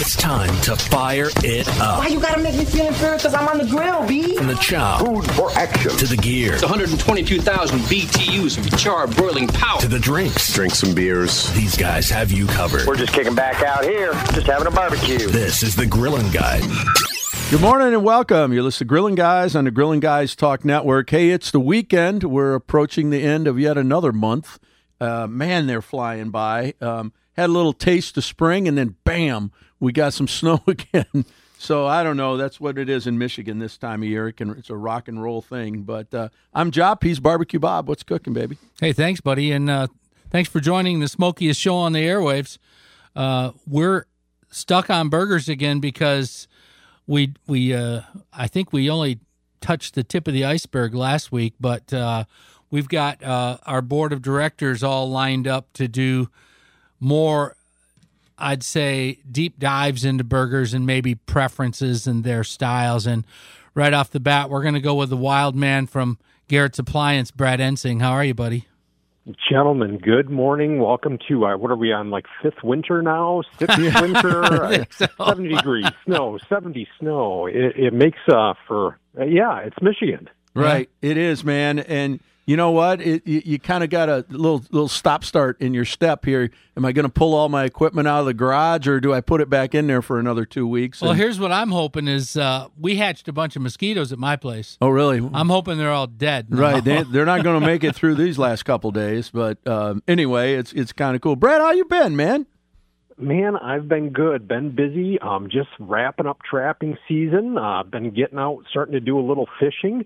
It's time to fire it up. Why you gotta make me feel inferior? Because I'm on the grill, B. From the chow. Food for action. To the gear. It's 122,000 BTUs of charred boiling power. To the drinks. Drink some beers. These guys have you covered. We're just kicking back out here, just having a barbecue. This is the Grilling Guide. Good morning and welcome. You're listening to Grilling Guys on the Grilling Guys Talk Network. Hey, it's the weekend. We're approaching the end of yet another month. Man, they're flying by. Had a little taste of spring, and then bam, we got some snow again. So I don't know. That's what it is in Michigan this time of year. It's a rock and roll thing. But I'm Jop. He's Barbecue Bob. What's cooking, baby? Hey, thanks, buddy, and thanks for joining the smokiest show on the airwaves. We're stuck on burgers again because we I think we only touched the tip of the iceberg last week, but we've got our board of directors all lined up to do more, I'd say, deep dives into burgers and maybe preferences and their styles. And right off the bat, we're going to go with the wild man from Garrett's Appliance, Brad Ensing. How are you, buddy? Gentlemen, good morning. Welcome to, what are we on, like fifth winter now? Sixth winter? 70 degrees, snow, 70 snow. It makes it's Michigan. Right, it is, man. And you know what? You kind of got a little stop start in your step here. Am I going to pull all my equipment out of the garage, or do I put it back in there for another 2 weeks? Well, here's what I'm hoping is we hatched a bunch of mosquitoes at my place. Oh, really? I'm hoping they're all dead. Right. They're not going to make it through these last couple days. But anyway, it's kind of cool. Brad, how you been, man? Man, I've been good. Been busy. Just wrapping up trapping season. Been getting out, starting to do a little fishing.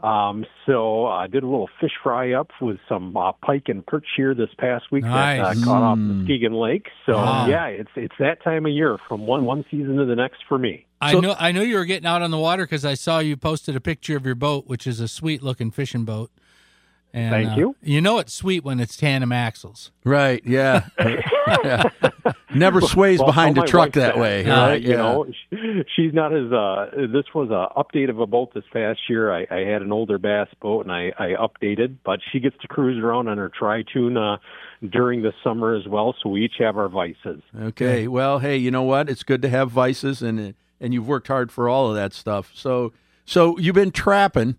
So I did a little fish fry up with some pike and perch here this past week. Nice. That caught off Muskegon Lake. So yeah, it's that time of year from one season to the next for me. I know you were getting out on the water because I saw you posted a picture of your boat, which is a sweet looking fishing boat. And, Thank you. You know it's sweet when it's tandem axles. Right, yeah. Yeah. Never sways behind a truck that way. Right? You know, she's not as, this was an update of a boat this past year. I had an older bass boat, and I updated, but she gets to cruise around on her tri-tune during the summer as well, so we each have our vices. Okay, well, hey, you know what? It's good to have vices, and you've worked hard for all of that stuff. So you've been trapping.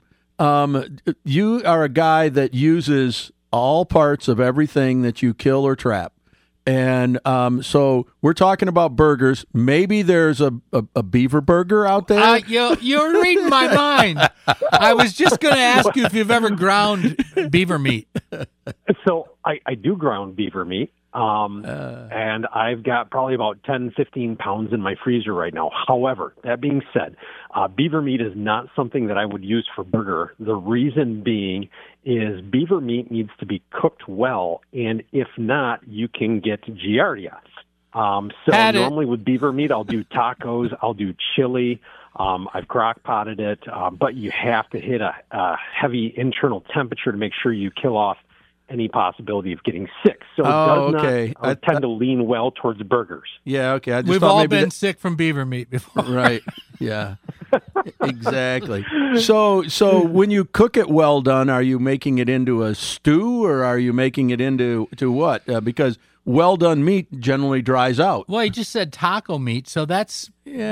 You are a guy that uses all parts of everything that you kill or trap. And so we're talking about burgers. Maybe there's a beaver burger out there. You're reading my mind. I was just going to ask you if you've ever ground beaver meat. So I do ground beaver meat. And I've got probably about 10, 15 pounds in my freezer right now. However, that being said, beaver meat is not something that I would use for burger. The reason being is beaver meat needs to be cooked well, and if not, you can get Giardia. Normally with beaver meat, I'll do tacos, I'll do chili. I've crock potted it, but you have to hit a heavy internal temperature to make sure you kill off any possibility of getting sick. So it does not tend to lean well towards burgers. Yeah, okay. We've all been sick from beaver meat before. Right, yeah. Exactly. So when you cook it well done, are you making it into a stew, or are you making it into what? Because well done meat generally dries out. Well, you just said taco meat, so that's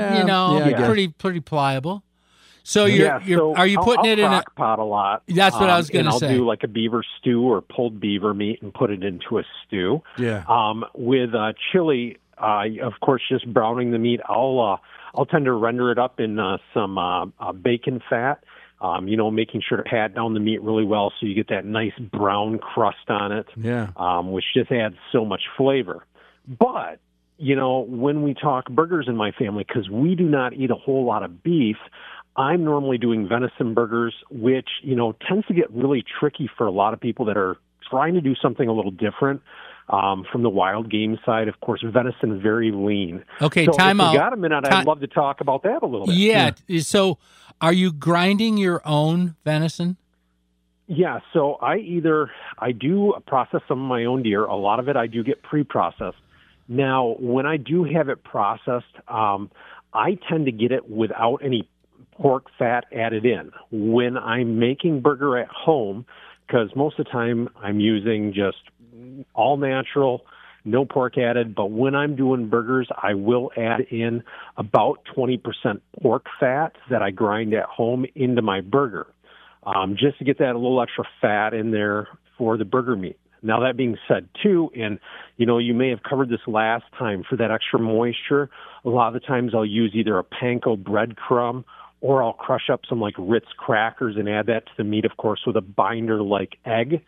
pretty pliable. So are you putting it in a crock pot a lot? That's what I was going to say. I'll do like a beaver stew or pulled beaver meat and put it into a stew. Yeah. With chili, of course, just browning the meat. I'll tend to render it up in some bacon fat. Making sure to pat down the meat really well so you get that nice brown crust on it. Yeah. Which just adds so much flavor. But when we talk burgers in my family, because we do not eat a whole lot of beef, I'm normally doing venison burgers, which, tends to get really tricky for a lot of people that are trying to do something a little different from the wild game side. Of course, venison very lean. Okay, so time out. If you got a minute, I'd love to talk about that a little bit. Yeah. So are you grinding your own venison? Yeah, so I do process some of my own deer. A lot of it I do get pre-processed. Now, when I do have it processed, I tend to get it without any pork fat added in. When I'm making burger at home, because most of the time I'm using just all natural, no pork added. But when I'm doing burgers, I will add in about 20% pork fat that I grind at home into my burger, just to get that a little extra fat in there for the burger meat. Now, that being said, too, and, you may have covered this last time, for that extra moisture, a lot of the times I'll use either a panko breadcrumb or I'll crush up some, like, Ritz crackers and add that to the meat, of course, with a binder like egg.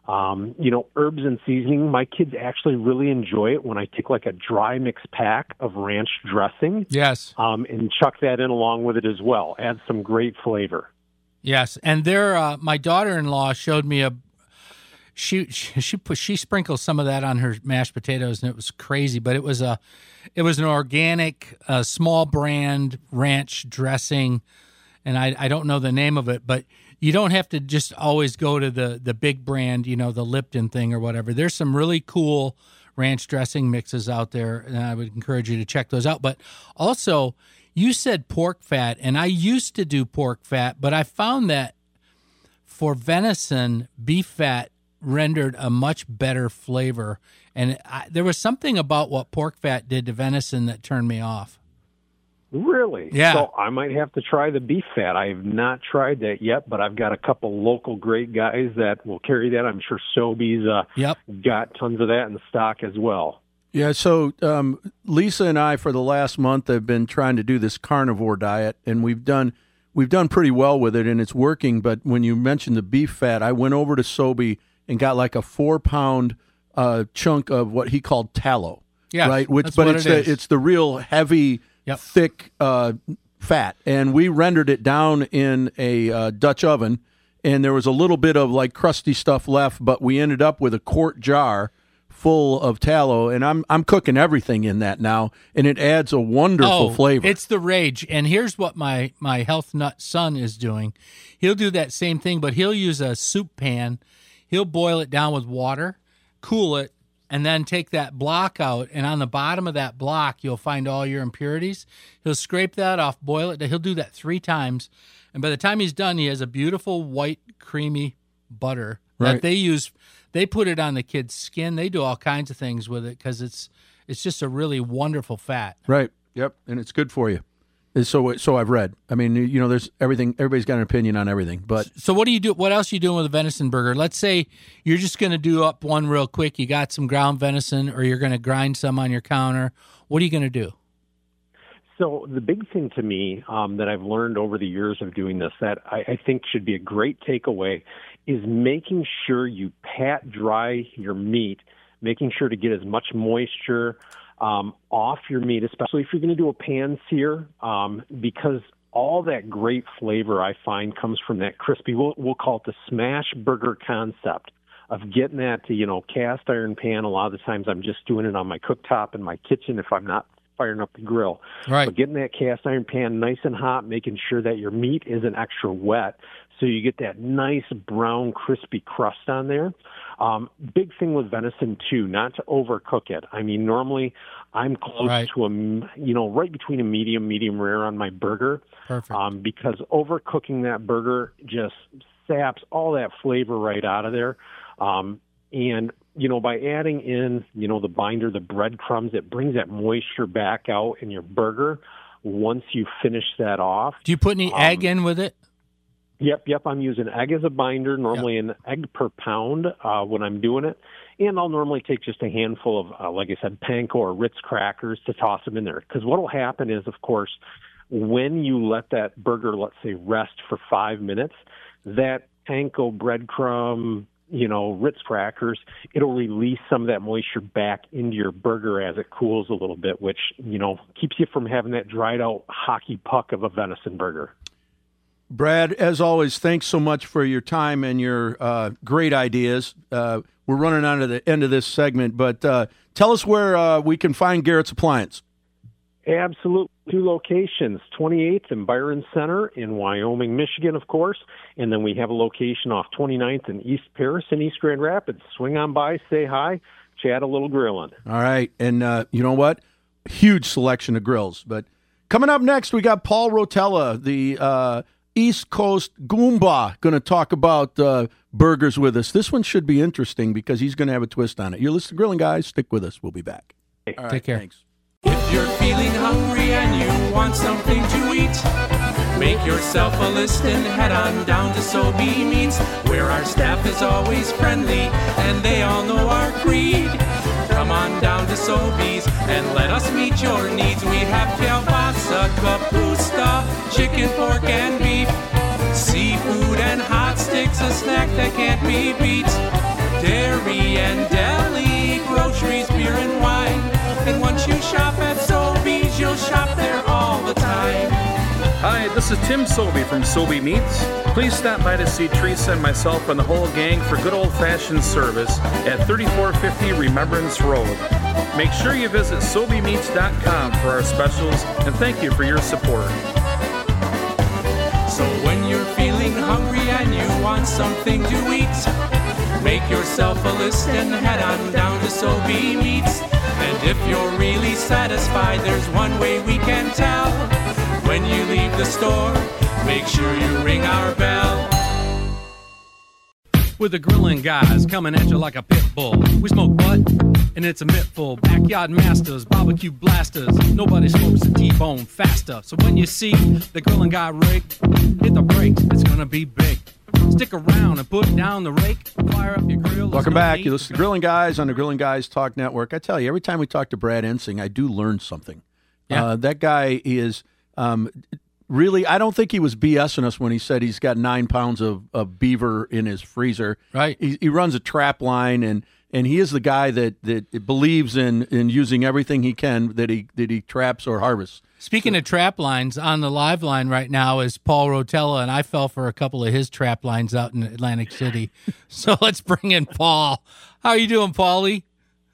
Herbs and seasoning, my kids actually really enjoy it when I take, like, a dry mix pack of ranch dressing. Yes. And chuck that in along with it as well. Add some great flavor. Yes, and my daughter-in-law showed me she sprinkled some of that on her mashed potatoes, and it was crazy. But it was an organic, small brand ranch dressing, and I don't know the name of it, but you don't have to just always go to the big brand, the Lipton thing or whatever. There's some really cool ranch dressing mixes out there, and I would encourage you to check those out. But also, you said pork fat, and I used to do pork fat, but I found that for venison, beef fat rendered a much better flavor. And there was something about what pork fat did to venison that turned me off. Really? Yeah. So I might have to try the beef fat. I have not tried that yet, but I've got a couple local great guys that will carry that. I'm sure Sobeys got tons of that in stock as well. Yeah, so Lisa and I, for the last month, have been trying to do this carnivore diet, and we've done pretty well with it, and it's working. But when you mentioned the beef fat, I went over to Sobe and got like a 4-pound chunk of what he called tallow. Yeah, right. It's the real heavy, thick fat, and we rendered it down in a Dutch oven, and there was a little bit of like crusty stuff left, but we ended up with a quart jar full of tallow, and I'm cooking everything in that now, and it adds a wonderful flavor. It's the rage. And here's what my health nut son is doing. He'll do that same thing, but he'll use a soup pan. He'll boil it down with water, cool it, and then take that block out, and on the bottom of that block, you'll find all your impurities. He'll scrape that off, boil it. He'll do that 3 times, and by the time he's done, he has a beautiful white, creamy butter that they use. They put it on the kid's skin. They do all kinds of things with it because it's just a really wonderful fat. Right. Yep. And it's good for you. So I've read. I mean, there's everything. Everybody's got an opinion on everything. But so what do you do? What else are you doing with a venison burger? Let's say you're just going to do up one real quick. You got some ground venison, or you're going to grind some on your counter. What are you going to do? So the big thing to me that I've learned over the years of doing this that I think should be a great takeaway is making sure you pat dry your meat, making sure to get as much moisture off your meat, especially if you're going to do a pan sear, because all that great flavor I find comes from that crispy, we'll call it the smash burger concept of getting that to, cast iron pan. A lot of the times I'm just doing it on my cooktop in my kitchen if I'm not firing up the grill. Right. But getting that cast iron pan nice and hot, making sure that your meat isn't extra wet so you get that nice brown crispy crust on there. Big thing with venison too, not to overcook it. I mean, normally I'm close to right between a medium rare on my burger. Perfect. Because overcooking that burger just saps all that flavor right out of there. And by adding in, the binder, the breadcrumbs, it brings that moisture back out in your burger once you finish that off. Do you put any egg in with it? Yep. I'm using egg as a binder, normally an egg per pound when I'm doing it. And I'll normally take just a handful of, like I said, panko or Ritz crackers to toss them in there. Because what will happen is, of course, when you let that burger, let's say, rest for 5 minutes, that panko breadcrumb, Ritz crackers, it'll release some of that moisture back into your burger as it cools a little bit, which, keeps you from having that dried out hockey puck of a venison burger. Brad, as always, thanks so much for your time and your great ideas. We're running on to the end of this segment, but tell us where we can find Garrett's Appliance. Absolutely. 2 locations, 28th and Byron Center in Wyoming, Michigan, of course. And then we have a location off 29th in East Paris and East Grand Rapids. Swing on by, say hi, chat a little grilling. All right. And you know what? Huge selection of grills. But coming up next, we got Paul Rotella, the East Coast Goomba going to talk about burgers with us. This one should be interesting because he's going to have a twist on it. You're listening to Grilling Guys. Stick with us. We'll be back. All right, Take care. Thanks. If you're feeling hungry and you want something to eat, make yourself a list and head on down to Sobey Meats, where our staff is always friendly and they all know our creed. Come on down to Sobey's and let us meet your needs. We have kielbasa, kapusta, chicken, pork, and beef, seafood and hot sticks, a snack that can't be beat, dairy and deli, groceries, beer and wine. And once you shop at Sobeys, you'll shop there all the time. Hi, this is Tim Sobey from Sobey Meats. Please stop by to see Teresa and myself and the whole gang for good old-fashioned service at 3450 Remembrance Road. Make sure you visit SobeyMeats.com for our specials, and thank you for your support. So when you're feeling hungry and you want something to eat, make yourself a list and head on down to Sobey Meats. And if you're really satisfied, there's one way we can tell. When you leave the store, make sure you ring our bell. With the Grilling Guys coming at you like a pit bull. We smoke butt, and it's a mittful. Backyard masters, barbecue blasters. Nobody smokes a T-bone faster. So when you see the Grilling Guy rig, hit the brakes, it's gonna be big. Stick around and put down the rake. Fire up your grill. Welcome back. You listen to Grilling Guys on the Grilling Guys Talk Network. I tell you, every time we talk to Brad Ensing, I do learn something. Yeah. That guy is really, I don't think he was BSing us when he said he's got 9 pounds of beaver in his freezer. Right. He runs a trap line, and he is the guy that believes in using everything he can that he traps or harvests. Speaking of trap lines, on the live line right now is Paul Rotella, and I fell for a couple of his trap lines out in Atlantic City. So let's bring in Paul. How are you doing, Paulie?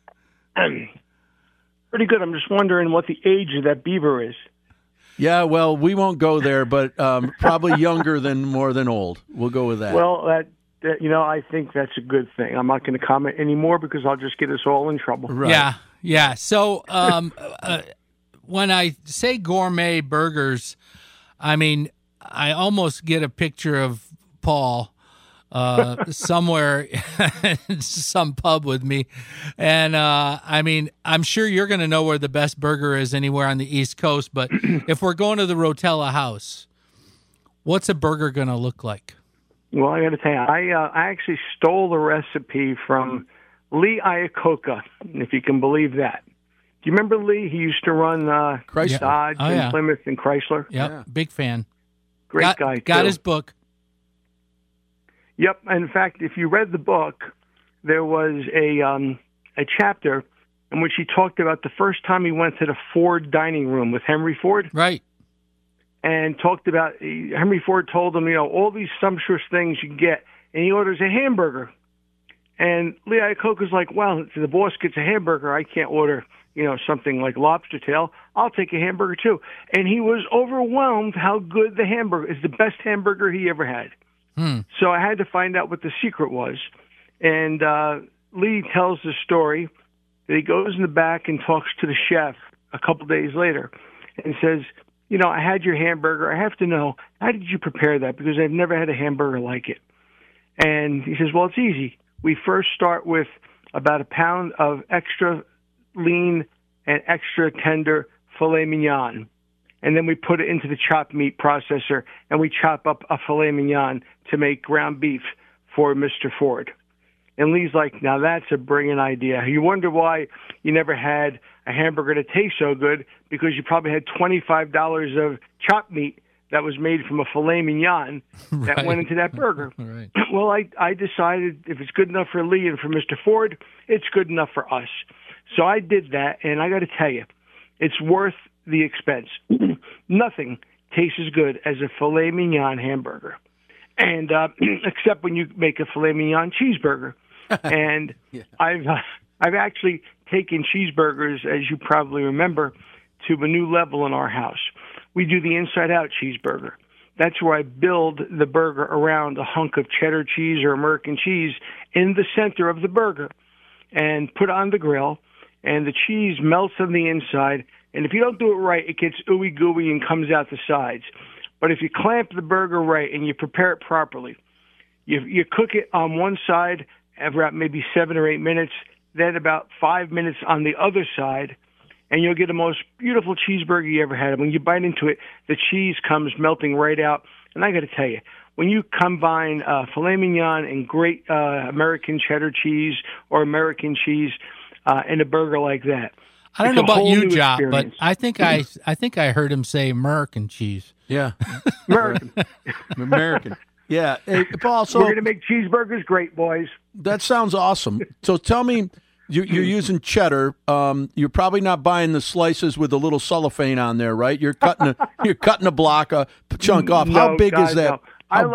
Pretty good. I'm just wondering what the age of that beaver is. Yeah, well, we won't go there, but probably younger than more than old. We'll go with that. Well, that I think that's a good thing. I'm not going to comment anymore because I'll just get us all in trouble. Right. Yeah. So when I say gourmet burgers, I mean, I almost get a picture of Paul somewhere in some pub with me. And I mean, I'm sure you're going to know where the best burger is anywhere on the East Coast. But if we're going to the Rotella house, what's a burger going to look like? Well, I got to tell you, I actually stole the recipe from Lee Iacocca, if you can believe that. Do you remember Lee? He used to run Chrysler. Dodge and Plymouth and Chrysler. Yep, yeah. Big fan. Great guy, too. Got his book. Yep. In fact, if you read the book, there was a chapter in which he talked about the first time he went to the Ford dining room with Henry Ford. Right. And talked about, Henry Ford told him, all these sumptuous things you can get, and he orders a hamburger. And Lee Iacocca's like, well, if the boss gets a hamburger, I can't order, something like lobster tail. I'll take a hamburger too. And he was overwhelmed how good the hamburger is, the best hamburger he ever had. So I had to find out what the secret was. And Lee tells the story that he goes in the back and talks to the chef a couple days later and says, I had your hamburger. I have to know, how did you prepare that? Because I've never had a hamburger like it. And he says, well, it's easy. We first start with about a pound of extra lean and extra tender filet mignon. And then we put it into the chopped meat processor, and we chop up a filet mignon to make ground beef for Mr. Ford. And Lee's like, now that's a brilliant idea. You wonder why you never had a hamburger that tastes so good, because you probably had $25 of chopped meat that was made from a filet mignon that went into that burger. Right. Well, I decided if it's good enough for Lee and for Mr. Ford, it's good enough for us. So I did that, and I got to tell you, it's worth the expense. Nothing tastes as good as a filet mignon hamburger, and except when you make a filet mignon cheeseburger. And I've actually taken cheeseburgers, as you probably remember, to a new level in our house. We do the inside-out cheeseburger. That's where I build the burger around a hunk of cheddar cheese or American cheese in the center of the burger and put it on the grill, and the cheese melts on the inside. And if you don't do it right, it gets ooey gooey and comes out the sides. But if you clamp the burger right and you prepare it properly, you cook it on one side about maybe 7 or 8 minutes, then about 5 minutes on the other side, and you'll get the most beautiful cheeseburger you ever had. When you bite into it, the cheese comes melting right out. And I got to tell you, when you combine filet mignon and great American cheddar cheese or American cheese in a burger like that, I don't know about you, Job, but I think I heard him say American cheese. Yeah, American. Yeah, hey, Paul. So we're going to make cheeseburgers great, boys. That sounds awesome. So tell me, you're using cheddar. You're probably not buying the slices with the little cellophane on there, right? You're cutting a block, a chunk off. How big is that? No. I'm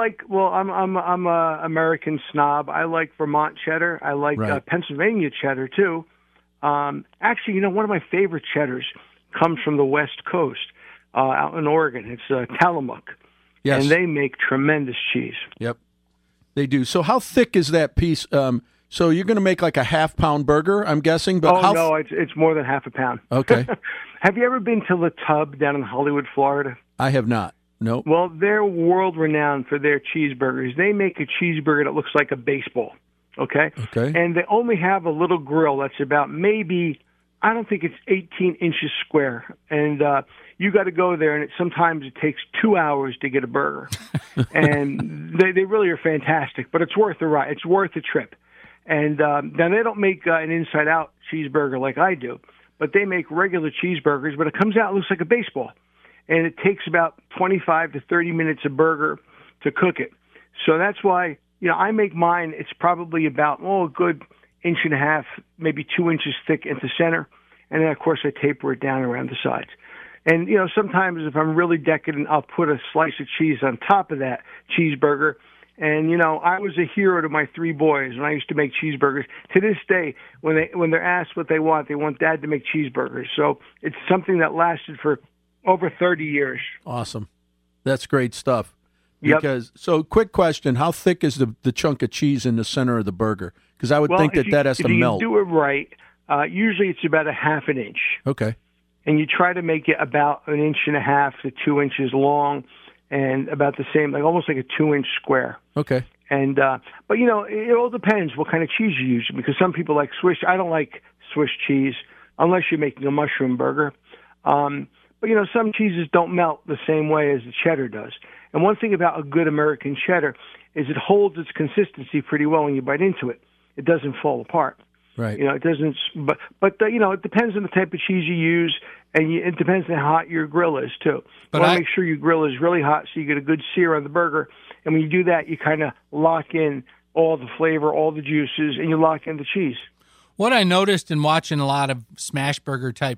a American snob. I like Vermont cheddar. I like Pennsylvania cheddar too. Actually, one of my favorite cheddars comes from the West Coast, out in Oregon. It's Tillamook. Yes. And they make tremendous cheese. Yep, they do. So how thick is that piece? So you're going to make like a half-pound burger, I'm guessing? But no, it's more than half a pound. Okay. Have you ever been to La Tub down in Hollywood, Florida? I have not. No. Well, they're world-renowned for their cheeseburgers. They make a cheeseburger that looks like a baseball, okay? Okay. And they only have a little grill that's about maybe, I don't think it's 18 inches square. And you got to go there, and sometimes it takes 2 hours to get a burger. And they really are fantastic, but it's worth the ride. It's worth the trip. And then they don't make an inside-out cheeseburger like I do, but they make regular cheeseburgers, but it comes out, it looks like a baseball. And it takes about 25 to 30 minutes a burger to cook it. So that's why, I make mine, it's probably about, a good 1.5 inches, maybe 2 inches thick in the center. And then, of course, I taper it down around the sides. And, sometimes if I'm really decadent, I'll put a slice of cheese on top of that cheeseburger. And, I was a hero to my 3 boys when I used to make cheeseburgers. To this day, when they're asked what they want Dad to make cheeseburgers. So it's something that lasted for over 30 years. Awesome. That's great stuff. Yep. So quick question, how thick is the chunk of cheese in the center of the burger? Because I would think that has to melt. If you do it right, usually it's about 1/2 inch. Okay. And you try to make it about 1.5 to 2 inches long and about the same, like almost like a 2-inch square. Okay. And but it all depends what kind of cheese you use, because some people like Swiss. I don't like Swiss cheese unless you're making a mushroom burger. But some cheeses don't melt the same way as the cheddar does. And one thing about a good American cheddar is it holds its consistency pretty well when you bite into it. It doesn't fall apart. Right. It doesn't. But it depends on the type of cheese you use, and it depends on how hot your grill is too. But you want to make sure your grill is really hot so you get a good sear on the burger. And when you do that, you kind of lock in all the flavor, all the juices, and you lock in the cheese. What I noticed in watching a lot of smash burger type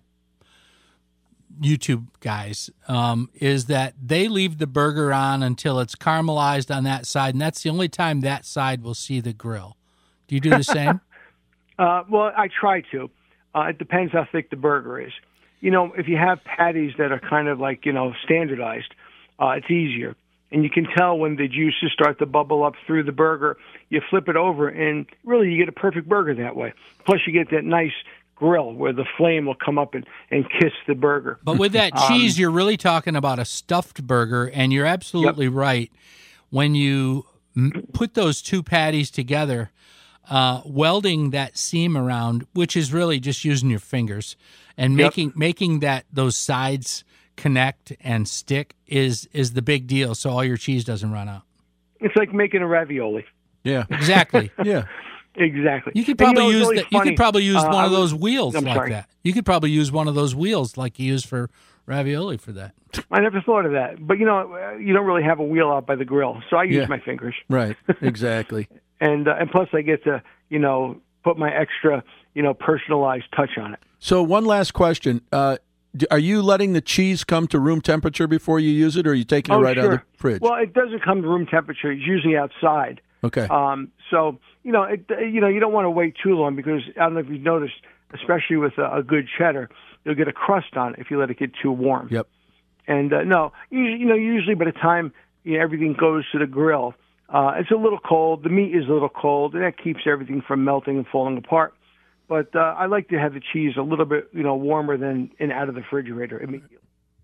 YouTube guys is that they leave the burger on until it's caramelized on that side, and that's the only time that side will see the grill. Do you do the same? Well, I try to. It depends how thick the burger is. If you have patties that are kind of like, standardized, it's easier. And you can tell when the juices start to bubble up through the burger, you flip it over, and really you get a perfect burger that way. Plus you get that nice grill where the flame will come up and kiss the burger. But with that cheese, you're really talking about a stuffed burger, and you're absolutely right. When you put those two patties together, welding that seam around, which is really just using your fingers, and making those sides connect and stick is the big deal, so all your cheese doesn't run out. It's like making a ravioli. Yeah. Exactly. Yeah. Exactly. You could probably use really you could probably use one of those wheels I'm like sorry. that. You could probably use one of those wheels like you use for ravioli for that. I never thought of that. But you don't really have a wheel out by the grill, so I use my fingers. Right. Exactly. and plus I get to, put my extra, personalized touch on it. So one last question. Are you letting the cheese come to room temperature before you use it, or are you taking it right out of the fridge? Well, it doesn't come to room temperature. It's usually outside. Okay. So you don't want to wait too long, because I don't know if you've noticed, especially with a good cheddar, you'll get a crust on it if you let it get too warm. Yep. And usually by the time everything goes to the grill, it's a little cold. The meat is a little cold, and that keeps everything from melting and falling apart. But I like to have the cheese a little bit warmer than out of the refrigerator immediately.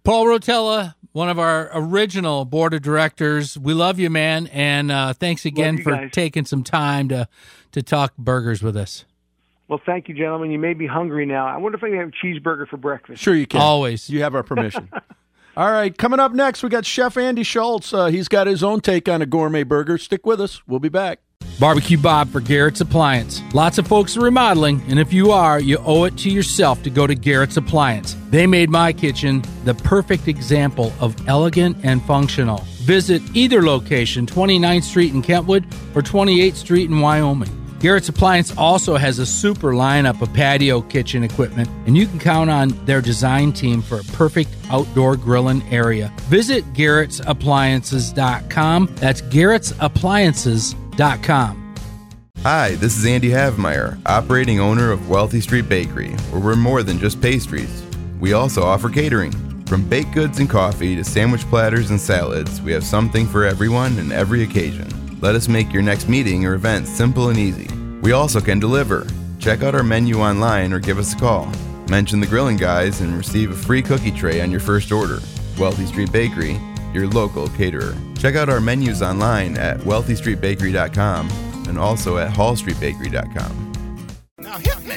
Paul Rotella, one of our original board of directors. We love you, man, and thanks again for guys. taking some time to talk burgers with us. Well, thank you, gentlemen. You made me hungry now. I wonder if I can have a cheeseburger for breakfast. Sure you can. Always. You have our permission. All right, coming up next, we got Chef Andy Schultz. He's got his own take on a gourmet burger. Stick with us. We'll be back. Barbecue Bob for Garrett's Appliance. Lots of folks are remodeling, and if you are, you owe it to yourself to go to Garrett's Appliance. They made my kitchen the perfect example of elegant and functional. Visit either location, 29th Street in Kentwood or 28th Street in Wyoming. Garrett's Appliance also has a super lineup of patio kitchen equipment, and you can count on their design team for a perfect outdoor grilling area. Visit Garrett'sAppliances.com. That's Garrett'sAppliances.com. Hi, this is Andy Havemeyer, operating owner of Wealthy Street Bakery, where we're more than just pastries. We also offer catering. From baked goods and coffee to sandwich platters and salads, we have something for everyone and every occasion. Let us make your next meeting or event simple and easy. We also can deliver. Check out our menu online or give us a call. Mention the Grilling Guys and receive a free cookie tray on your first order. Wealthy Street Bakery, your local caterer. Check out our menus online at wealthystreetbakery.com and also at hallstreetbakery.com. Now hit me.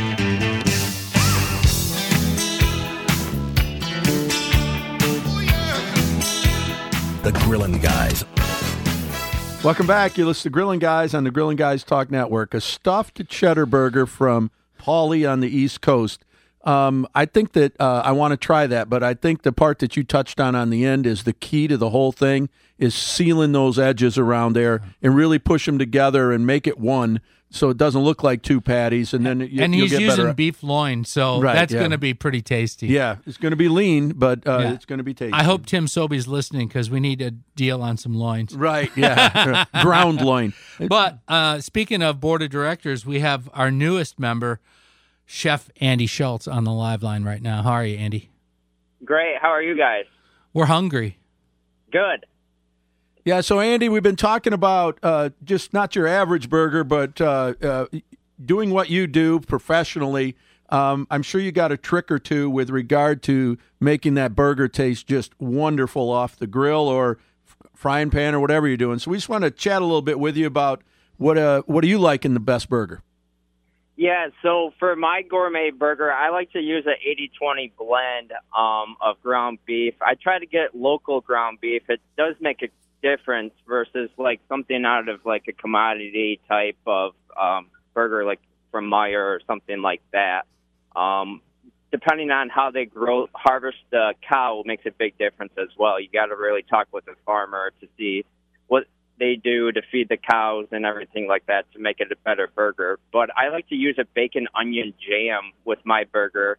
The Grillin' Guys. Welcome back. You listen to Grilling Guys on the Grilling Guys Talk Network. A stuffed cheddar burger from Paulie on the East Coast. I think that I want to try that, but I think the part that you touched on the end is the key to the whole thing, is sealing those edges around there and really push them together and make it one so it doesn't look like two patties. And then and he's get using better. beef loin, so Right, that's yeah. going to be pretty tasty. Yeah, it's going to be lean, but Yeah. it's going to be tasty. I hope Tim Sobey's listening because we need a deal on some loins. Right, yeah. Ground loin. But speaking of board of directors, we have our newest member, Chef Andy Schultz, on the live line right now. How are you, Andy? Great. How are you guys? We're hungry. Good. Yeah, so Andy, we've been talking about just not your average burger, but doing what you do professionally. I'm sure you got a trick or two with regard to making that burger taste just wonderful off the grill or frying pan or whatever you're doing. So we just want to chat a little bit with you about what do you like in the best burger? Yeah, so for my gourmet burger, I like to use an 80-20 blend of ground beef. I try to get local ground beef. It does make a difference versus like something out of like a commodity type of burger like from Meyer or something like that. Depending on how they harvest the cow makes a big difference as well. You got to really talk with the farmer to see what they do to feed the cows and everything like that to make it a better burger. But I like to use a bacon onion jam with my burger.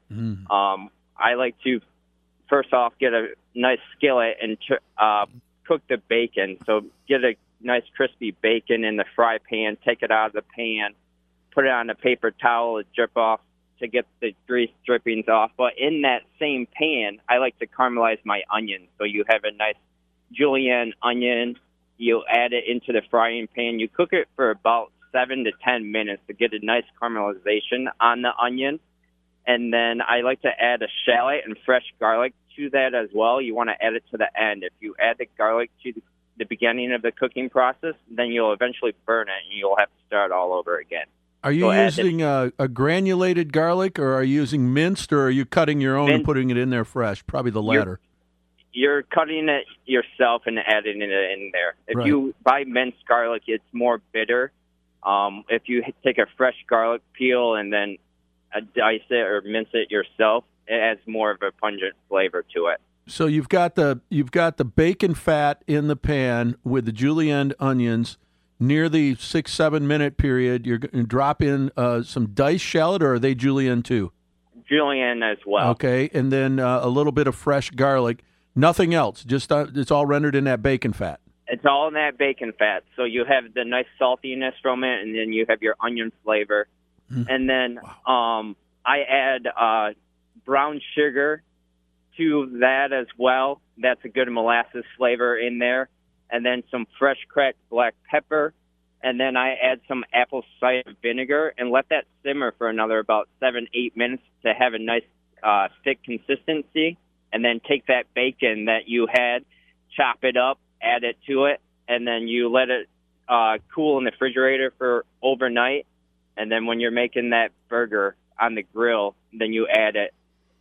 I like to first off get a nice skillet and cook the bacon. So get a nice crispy bacon in the fry pan, take it out of the pan, put it on a paper towel, drip off to get the grease drippings off. But in that same pan, I like to caramelize my onions. So you have a nice julienne onion. You add it into the frying pan. You cook it for about 7 to 10 minutes to get a nice caramelization on the onion. And then I like to add a shallot and fresh garlic to that as well. You want to add it to the end. If you add the garlic to the beginning of the cooking process, then you'll eventually burn it and you'll have to start all over again. Are you using a granulated garlic, or are you using minced, or are you cutting your own and putting it in there fresh? Probably the latter. You're cutting it yourself and adding it in there. If you buy minced garlic, it's more bitter. If you take a fresh garlic peel and then dice it or mince it yourself, it adds more of a pungent flavor to it. So you've got the bacon fat in the pan with the julienne onions. Near the 6-7 minute period, you're going to drop in some diced shallot, or are they julienne too? Julienne as well. Okay, and then a little bit of fresh garlic. Nothing else. Just it's all rendered in that bacon fat. It's all in that bacon fat. So you have the nice saltiness from it, and then you have your onion flavor. And then I add brown sugar to that as well. That's a good molasses flavor in there. And then some fresh cracked black pepper. And then I add some apple cider vinegar and let that simmer for another about 7-8 minutes to have a nice thick consistency. and then take that bacon that you had, chop it up, add it to it, and then you let it cool in the refrigerator for overnight. And then when you're making that burger on the grill, then you add it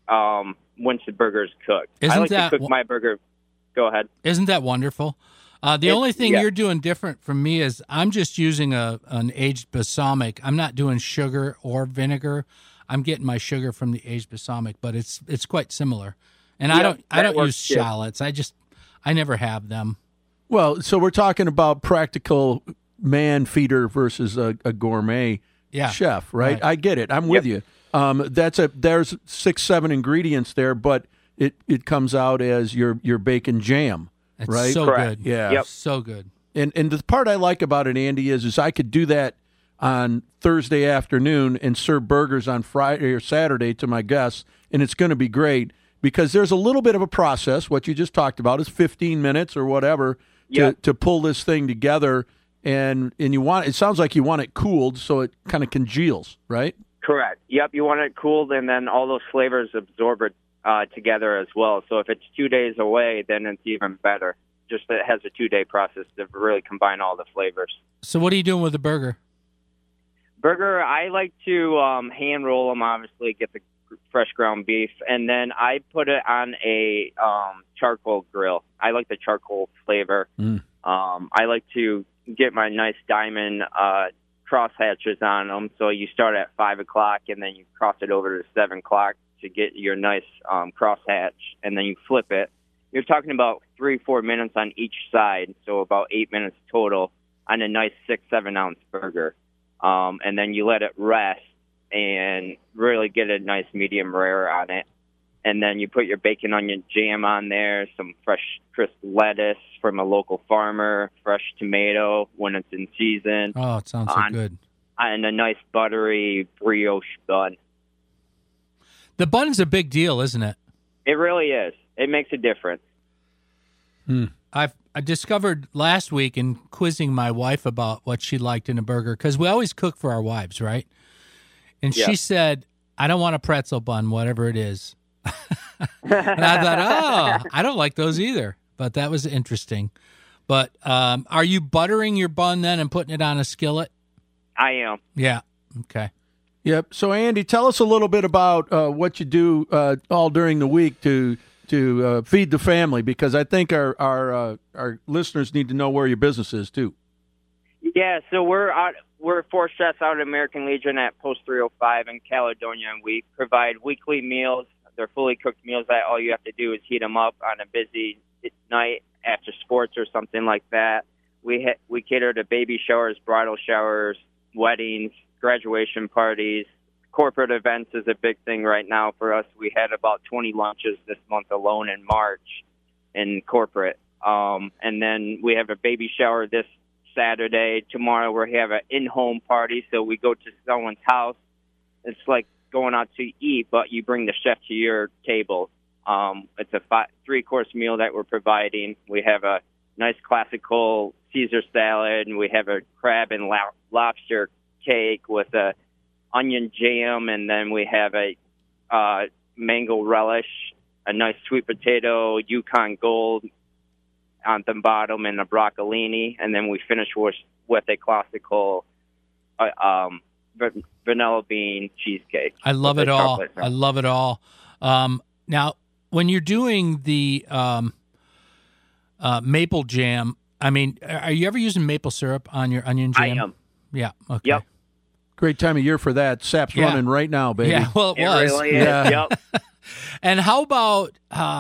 once the burger's cooked. I like to cook my burger. Go ahead. Isn't that wonderful? The only thing you're doing different from me is I'm just using an aged balsamic. I'm not doing sugar or vinegar. I'm getting my sugar from the aged balsamic, but it's quite similar. And I don't use shallots. I never have them. Well, so we're talking about practical man feeder versus a gourmet chef, right? I get it. I'm with you. There's 6-7 ingredients there, but it comes out as your bacon jam, it's right? So good. Yeah. So good. And the part I like about it, Andy, is I could do that on Thursday afternoon and serve burgers on Friday or Saturday to my guests, and it's going to be great because there's a little bit of a process. What you just talked about is 15 minutes or whatever to pull this thing together, and it sounds like you want it cooled so it kind of congeals, right? Correct. Yep, you want it cooled, and then all those flavors absorb it together as well. So if it's 2 days away, then it's even better. Just that it has a 2-day process to really combine all the flavors. So what are you doing with the burger? Burger, I like to hand roll them, obviously, get the fresh ground beef, and then I put it on a charcoal grill. I like the charcoal flavor. I like to get my nice diamond cross hatches on them. So you start at 5 o'clock, and then you cross it over to 7 o'clock to get your nice cross hatch, and then you flip it. You're talking about 3-4 minutes on each side, so about 8 minutes total on a nice 6-7 ounce burger. And then you let it rest and really get a nice medium rare on it. And then you put your bacon onion jam on there, some fresh crisp lettuce from a local farmer, fresh tomato when it's in season. Oh, it sounds so good. And a nice buttery brioche bun. The bun's a big deal, isn't it? It really is. It makes a difference. I discovered last week in quizzing my wife about what she liked in a burger, because we always cook for our wives, right? And she said, I don't want a pretzel bun, whatever it is. And I thought, I don't like those either. But that was interesting. But are you buttering your bun then and putting it on a skillet? I am. Yeah. Okay. Yep. So, Andy, tell us a little bit about what you do all during the week to feed the family, because I think our listeners need to know where your business is too. Yeah, so we're 4 chefs out at American Legion at Post 305 in Caledonia, and we provide weekly meals. They're fully cooked meals that all you have to do is heat them up on a busy night after sports or something like that. We cater to baby showers, bridal showers, weddings, graduation parties. Corporate events is a big thing right now for us. We had about 20 lunches this month alone in March in corporate. And then we have a baby shower this Saturday. Tomorrow we have an in-home party, so we go to someone's house. It's like going out to eat, but you bring the chef to your table. It's a 3-course meal that we're providing. We have a nice classical Caesar salad, and we have a crab and lobster cake with a onion jam, and then we have a mango relish, a nice sweet potato Yukon Gold on the bottom, and a broccolini, and then we finish with a classical vanilla bean cheesecake. I love it all. I love it all. Now, when you're doing the maple jam, I mean, are you ever using maple syrup on your onion jam? I am. Yeah. Okay. Yep. Great time of year for that. Sap's running right now, baby. Yeah, well, it was. Really is. Yep. And how about,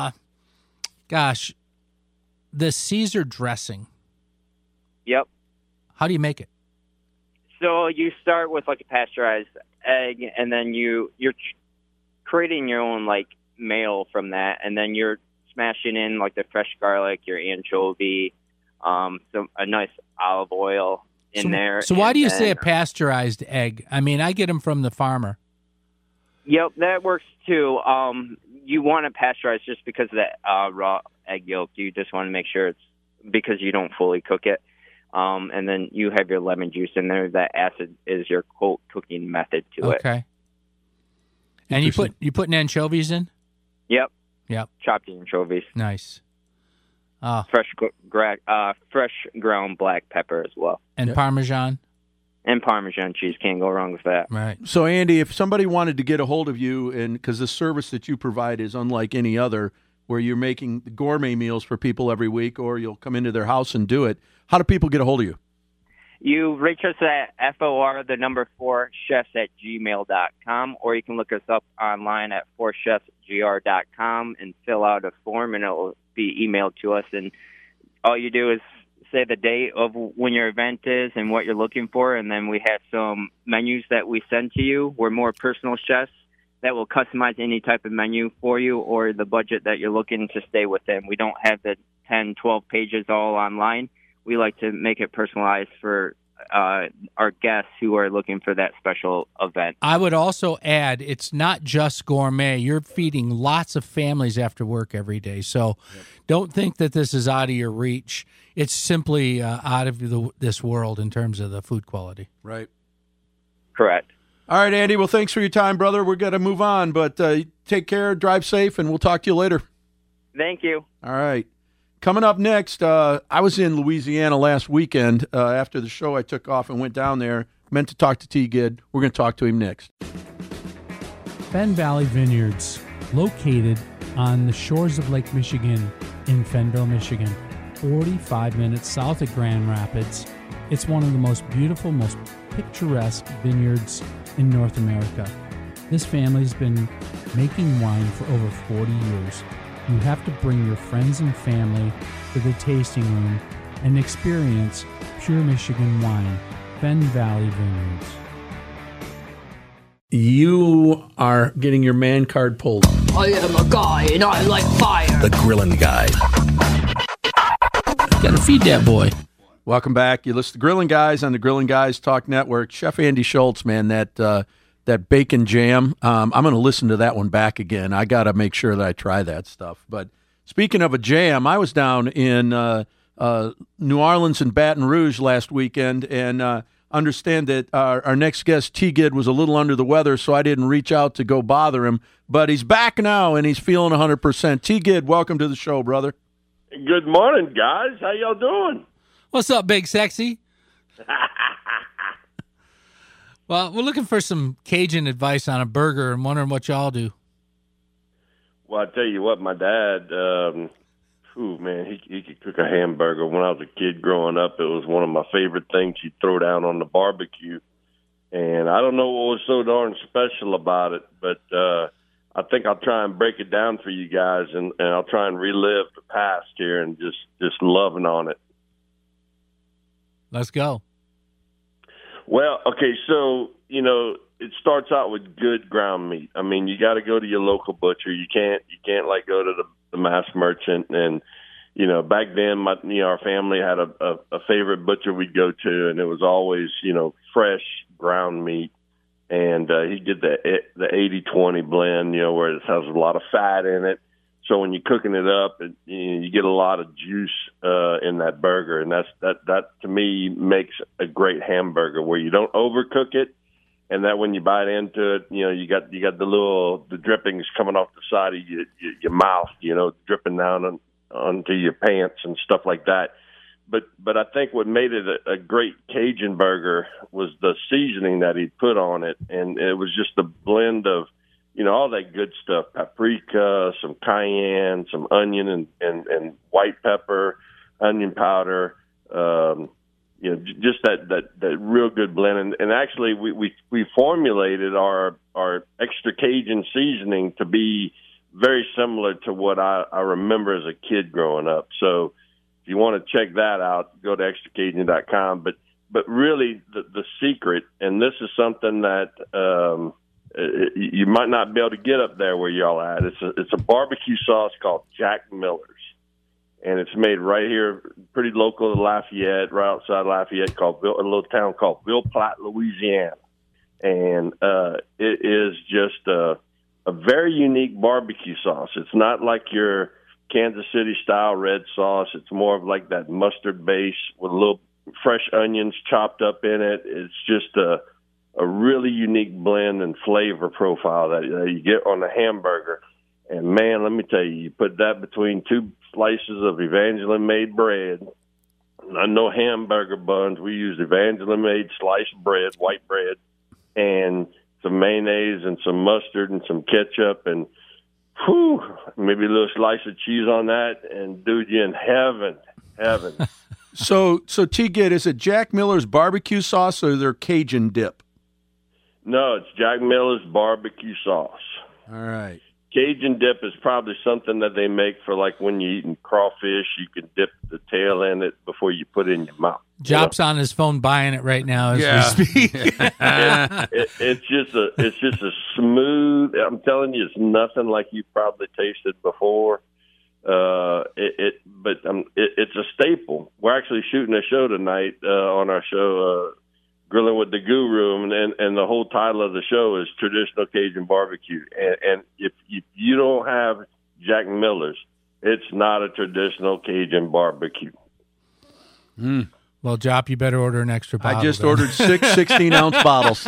the Caesar dressing? Yep. How do you make it? So you start with like a pasteurized egg, and then you're creating your own like mayo from that, and then you're smashing in like the fresh garlic, your anchovy, a nice olive oil in there. So why do you say a pasteurized egg? I mean, I get them from the farmer. Yep, that works too. You want to pasteurize just because of the raw egg yolk. You just want to make sure it's because you don't fully cook it. And then you have your lemon juice in there. That acid is your cold cooking method to it. Okay. And you putting anchovies in? Yep. Yep. Chopped anchovies. Nice. Fresh ground black pepper as well. And Parmesan. And Parmesan cheese, can't go wrong with that. Right. So, Andy, if somebody wanted to get a hold of you, and because the service that you provide is unlike any other, where you're making gourmet meals for people every week, or you'll come into their house and do it, how do people get a hold of you? You reach us at FOR4chefs@gmail.com, or you can look us up online at 4chefsgr.com and fill out a form, and it will be emailed to us. And all you do is say the date of when your event is and what you're looking for, and then we have some menus that we send to you. We're more personal chefs that will customize any type of menu for you or the budget that you're looking to stay within. We don't have the 10, 12 pages all online. We like to make it personalized for our guests who are looking for that special event. I would also add, it's not just gourmet. You're feeding lots of families after work every day. So don't think that this is out of your reach. It's simply out of this world in terms of the food quality. Right. Correct. All right, Andy. Well, thanks for your time, brother. We're going to move on, but take care, drive safe, and we'll talk to you later. Thank you. All right. Coming up next, I was in Louisiana last weekend. After the show, I took off and went down there. Meant to talk to T. Gid. We're going to talk to him next. Fenn Valley Vineyards, located on the shores of Lake Michigan in Fennville, Michigan, 45 minutes south of Grand Rapids. It's one of the most beautiful, most picturesque vineyards in North America. This family's been making wine for over 40 years. You have to bring your friends and family to the tasting room and experience pure Michigan wine. Fenn Valley Vineyards. You are getting your man card pulled. I am a guy and I like fire. The Grillin' Guys. Got to feed that boy. Welcome back. You listen to Grillin' Guys on the Grillin' Guys Talk Network. Chef Andy Schultz, man, that bacon jam, I'm going to listen to that one back again. I got to make sure that I try that stuff. But speaking of a jam, I was down in New Orleans and Baton Rouge last weekend, and understand that our next guest, T. Gid, was a little under the weather, so I didn't reach out to go bother him. But he's back now, and he's feeling 100%. T. Gid, welcome to the show, brother. Good morning, guys. How y'all doing? What's up, Big Sexy? Well, we're looking for some Cajun advice on a burger and wondering what y'all do. Well, I tell you what, my dad, he could cook a hamburger. When I was a kid growing up, it was one of my favorite things he'd throw down on the barbecue. And I don't know what was so darn special about it, but I think I'll try and break it down for you guys, and I'll try and relive the past here and just loving on it. Let's go. Well, okay, so, it starts out with good ground meat. I mean, you got to go to your local butcher. You can't like go to the mass merchant. And, back then, our family had a favorite butcher we'd go to, and it was always, fresh ground meat. And he did the 80-20 blend, where it has a lot of fat in it. So when you're cooking it up, you get a lot of juice in that burger, and that to me makes a great hamburger where you don't overcook it, and that when you bite into it, you got the drippings coming off the side of your mouth, dripping down onto your pants and stuff like that. But I think what made it a great Cajun burger was the seasoning that he put on it, and it was just a blend of all that good stuff, paprika, some cayenne, some onion and white pepper, onion powder, just that real good blend. And actually we formulated our extra Cajun seasoning to be very similar to what I remember as a kid growing up. So if you want to check that out, go to extracajun.com. But really the secret, and this is something that you might not be able to get up there where y'all at. It's a barbecue sauce called Jack Miller's, and it's made right here, pretty local to Lafayette, right outside Lafayette, a little town called Ville Platte, Louisiana. And it is just a very unique barbecue sauce. It's not like your Kansas City style red sauce. It's more of like that mustard base with a little fresh onions chopped up in it. It's just a really unique blend and flavor profile that you get on the hamburger. And, man, let me tell you, you put that between 2 slices of Evangeline-made bread. I know hamburger buns. We use Evangeline-made sliced bread, white bread, and some mayonnaise and some mustard and some ketchup and maybe a little slice of cheese on that. And, dude, you're in heaven. So T-Git, is it Jack Miller's barbecue sauce or their Cajun dip? No, it's Jack Miller's barbecue sauce. All right. Cajun dip is probably something that they make for like when you're eating crawfish. You can dip the tail in it before you put it in your mouth. Jop's on his phone buying it right now as we speak. It's just a smooth. I'm telling you, it's nothing like you probably tasted before. It's a staple. We're actually shooting a show tonight on our show, Grilling with the Guru, and the whole title of the show is Traditional Cajun Barbecue. And if you don't have Jack Miller's, it's not a traditional Cajun barbecue. Well, Jop, you better order an extra bottle. I just ordered 6 16-ounce bottles.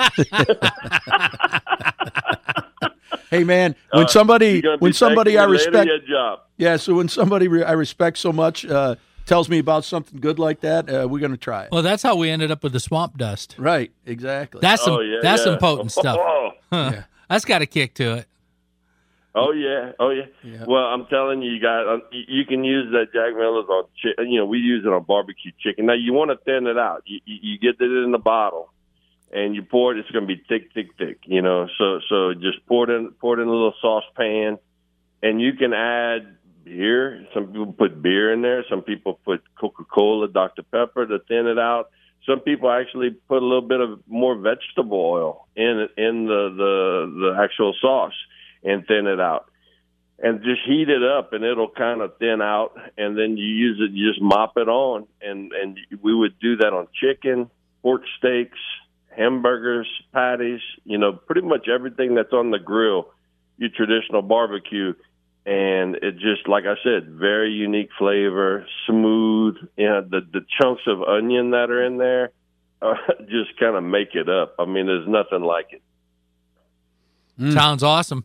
Hey, man, when somebody I respect, so when somebody I respect so much tells me about something good like that, we're going to try it. Well, that's how we ended up with the swamp dust. Right, exactly. That's some potent stuff. Yeah. That's got a kick to it. Oh yeah. Well, I'm telling you, you can use that Jack Miller's on. We use it on barbecue chicken. Now you want to thin it out. You get it in the bottle, and you pour it. It's going to be thick. So just pour it in a little saucepan, and you can add beer. Some people put beer in there. Some people put Coca-Cola, Dr. Pepper to thin it out. Some people actually put a little bit of more vegetable oil in the actual sauce and thin it out. And just heat it up, and it'll kind of thin out. And then you use it, you just mop it on. And we would do that on chicken, pork steaks, hamburgers, patties, pretty much everything that's on the grill, your traditional barbecue. And it just, like I said, very unique flavor, smooth. The chunks of onion that are in there just kind of make it up. I mean, there's nothing like it. Sounds awesome.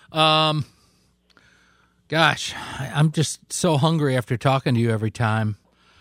Gosh, I'm just so hungry after talking to you every time.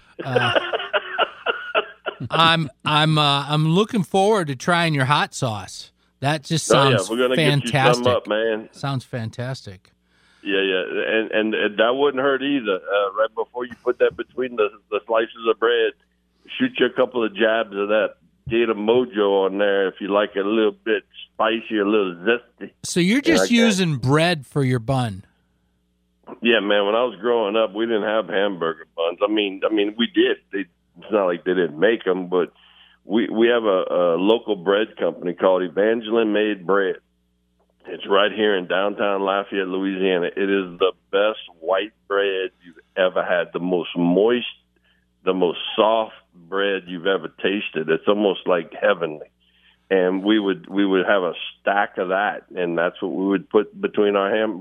I'm looking forward to trying your hot sauce. That just sounds we're gonna fantastic. Get you some up, man. Sounds fantastic. Yeah, and that wouldn't hurt either. Right before you put that between the slices of bread, shoot you a couple of jabs of that Gator Mojo on there if you like it a little bit spicy, a little zesty. So you're just using bread for your bun? Yeah, man. When I was growing up, we didn't have hamburger buns. I mean, we did. It's not like they didn't make them, but we have a local bread company called Evangeline Made Bread. It's right here in downtown Lafayette, Louisiana. It is the best white bread you've ever had, the most moist, the most soft bread you've ever tasted. It's almost like heavenly. And we would have a stack of that, and that's what we would put between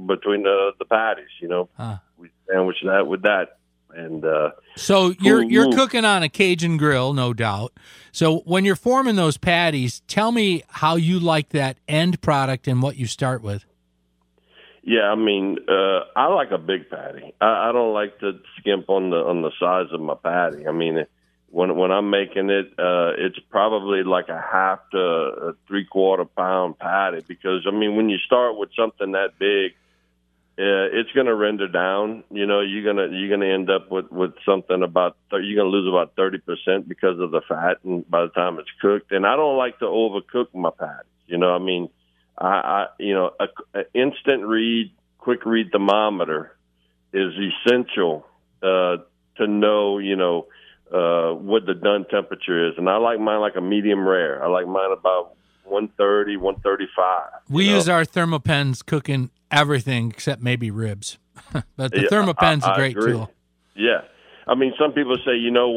the patties. We sandwich that with that. And so you're cooking on a Cajun grill, no doubt. So when you're forming those patties, tell me how you like that end product and what you start with. Yeah, I mean, I like a big patty. I don't like to skimp on the size of my patty. I mean, when I'm making it, it's probably like a half to a 3/4 pound patty because, I mean, when you start with something that big, it's going to render down. You're gonna end up with something you're going to lose about 30% because of the fat, and by the time it's cooked. And I don't like to overcook my patties. I mean, a instant read, quick read thermometer is essential to know what the done temperature is. And I like mine like a medium rare. I like mine about 130, 135. We use our Thermopens cooking everything except maybe ribs. But the Thermopen's a great tool. Yeah. I mean, some people say,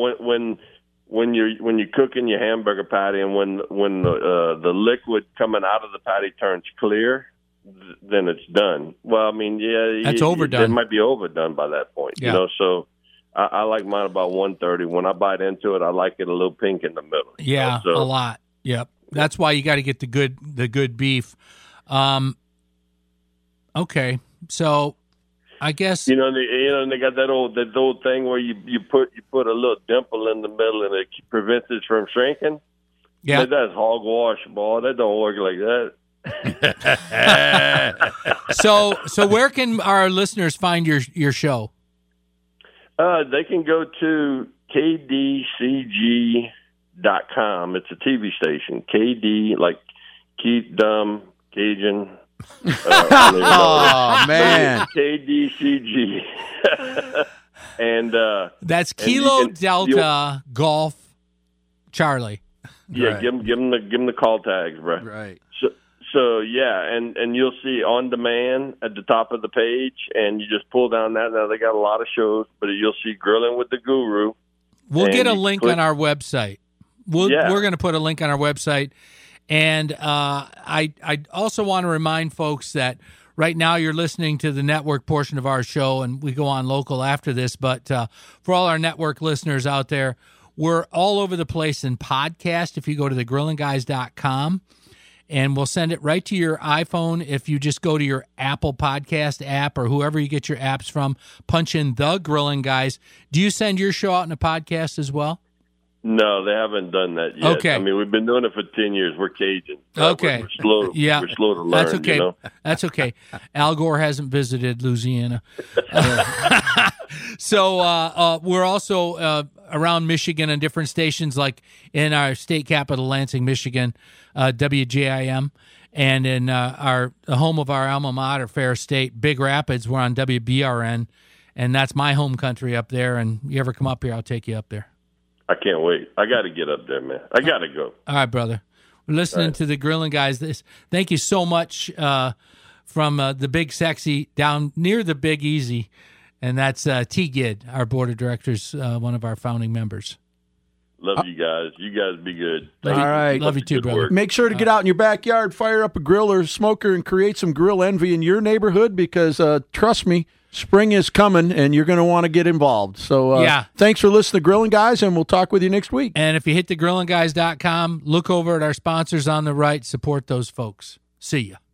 when you're cooking your hamburger patty and when the liquid coming out of the patty turns clear, then it's done. Well, I mean, that's overdone. It might be overdone by that point, so I like mine about 130. When I bite into it, I like it a little pink in the middle. Yeah, a lot. Yep. That's why you got to get the good beef. Okay. So I guess they got that old thing where you put a little dimple in the middle and it prevents it from shrinking. Yeah, that's hogwash, boy. That don't work like that. So where can our listeners find your show? They can go to KDCG.com. It's a TV station. KD, like Keith Dumb, Cajun. Oh, man. KDCG. And that's Kilo Delta Golf Charlie. Yeah, right. give them the call tags, bro. Right. So yeah, and you'll see on demand at the top of the page, and you just pull down that. Now they got a lot of shows, but you'll see Grilling with the Guru. We'll get a link on our website. We're going to put a link on our website, and I also want to remind folks that right now you're listening to the network portion of our show, and we go on local after this. But for all our network listeners out there, we're all over the place in podcast. If you go to thegrillandguys.com, and we'll send it right to your iPhone. If you just go to your Apple Podcast app or whoever you get your apps from, punch in The Grilling Guys. Do you send your show out in a podcast as well? No, they haven't done that yet. Okay. I mean, we've been doing it for 10 years. We're Cajun. Okay. We're slow. Yeah. We're slow to learn. That's okay. You know? That's okay. Al Gore hasn't visited Louisiana. So we're also around Michigan on different stations, like in our state capital, Lansing, Michigan, WJIM, and in the home of our alma mater, Fair State, Big Rapids, we're on WBRN, and that's my home country up there. And you ever come up here, I'll take you up there. I can't wait. I got to get up there, man. I got to go. All right, brother. We're listening to the Grilling Guys. Thank you so much from the Big Sexy down near the Big Easy, and that's T. Gid, our board of directors, one of our founding members. Love you guys. You guys be good. All right. Love you too, brother. Work. Make sure to get out in your backyard, fire up a grill or a smoker, and create some grill envy in your neighborhood because, trust me, spring is coming, and you're going to want to get involved. So thanks for listening to Grilling Guys, and we'll talk with you next week. And if you hit thegrillandguys.com, look over at our sponsors on the right, support those folks. See ya.